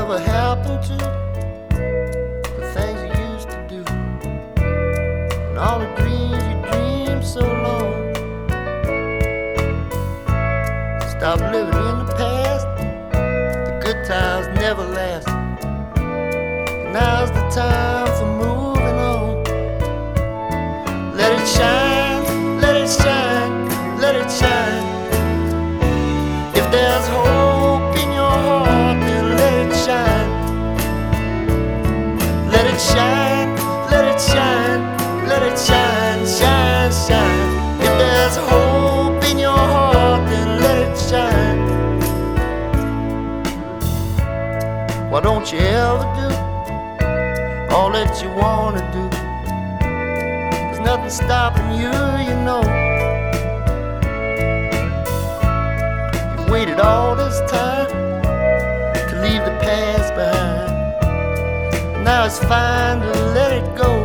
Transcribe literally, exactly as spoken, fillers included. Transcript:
Whatever happened to the things you used to do, and all the dreams you dreamed so long? Stop living in the past, the good times never last. Now's the time for moving on. Let it shine, let it shine, let it shine. If there's hope in your heart, then let it shine. Let it shine, let it shine, let it shine, shine, shine. If there's hope in your heart, then let it shine. Why don't you ever do all that you wanna do? There's nothing stopping you, you know. You've waited all this time to leave the past behind. Now it's fine to let it go.